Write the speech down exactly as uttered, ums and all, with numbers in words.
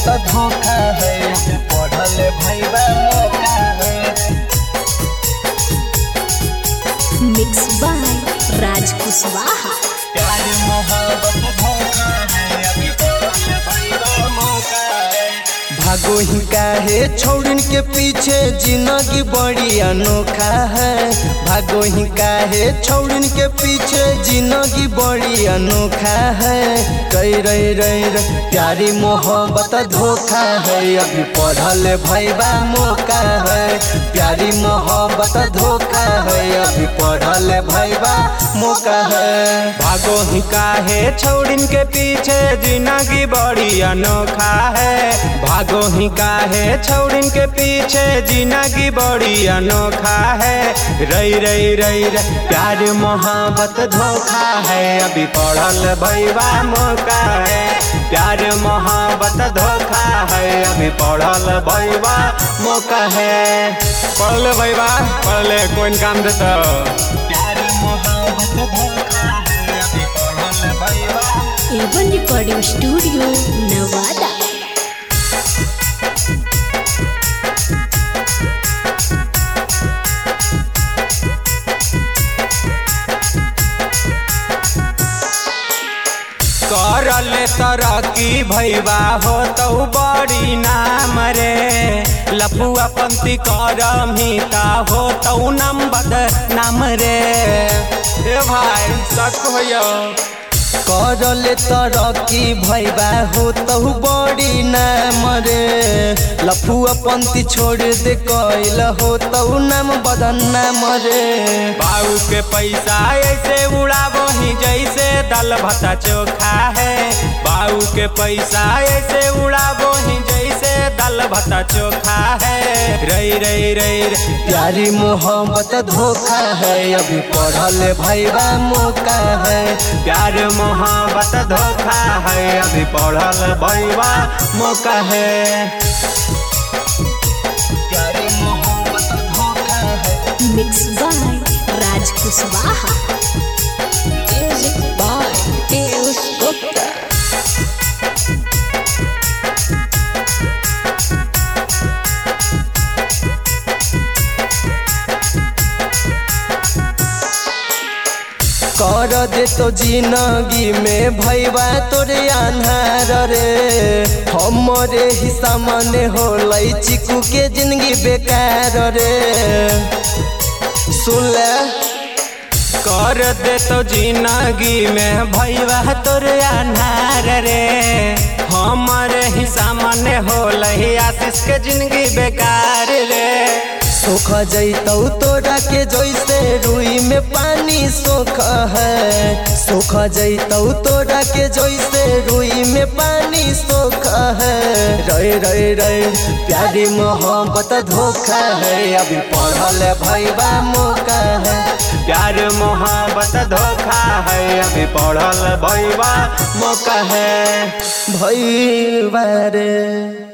बता धोखा है, पढ़ल भैया मौका है। Mix by Raj Kushwaha. प्यार मोहब्बत धोखा है, अभी पढ़ल भैया मौका है। भागो ही काहे छोड़न के पीछे, जिंदगी बड़ी अनोखा है। भागो ही काहे छोड़न के पीछे, जिंदगी बड़ी अनोखा है। कई रही रही प्यारी मोहब्बत धोखा है, अभी पढ़ल भैया मौका है। प्यारी मोहब्बत धोखा है, अभी पढ़ल भैया मौका है। भागो ही काहे छोड़न के पीछे, जिंदगी बड़ी अनोखा है। भागो ही काहे छोड़न के पीछे, जिंदगी बड़ी अनोखा है। रई रई रई रई प्यार मोहब्बत धोखा है, अभी पढ़ल भैया मौका है। प्यार मोहब्बत धोखा है, अभी पढ़ल भैया मौका है। पढ़ल भैया पढ़ले कोई काम देता। प्यार मोहब्बत धोखा है, अभी पढ़ल भैया। A one recording studio Nawada. करल तरक्की भैया हो तो बड़ी नाम रे। लपुआ पंथी करमिता हो तो नाम बद नाम रे। ए भाई सच भैया करल तरक्की भैया हो तो बड़ी नाम रे। लफुआ पंथी छोड़ दे कैल हो तो नाम बदन नाम रे। बाऊ के पैसा ऐसे उड़ाबो ही जैसे दाल भात चोखा है। बाऊ के पैसा ऐसे उड़ाबो ही जैसे दाल भात चोखा है। रई रई रई प्यारी मोहब्बत धोखा है, अभी पढ़ल भैया मौका है। प्यार मोहब्बत धोखा है, अभी पढ़ल भैया मौका है। प्यारी मोहब्बत धोखा है। Mix by Raj Kushwaha. Music by Piyush Gupta. कर दे तो जिंदगी में भैया तोरे अन्हार रे। हमरे ही सामने हो लई चिकू के जिंदगी बेकार रे। सुन ले कर दे तो जिंदगी में भैया तोरे अन्हार रे। हमारे ही सामने हो लही आशीष के जिंदगी बेकार रे। सोख जैतौ तोरा के जैसे रुई में पानी सोख है। सोख जैतौ तोरा के जैसे रुई में पानी सोख है। रहे रहे रहे प्यारी मोहब्बत धोखा है, अभी पढ़ल भैया मौका है। प्यार मोहब्बत धोखा है, अभी पढ़ल भैया मौका है। भैया रे।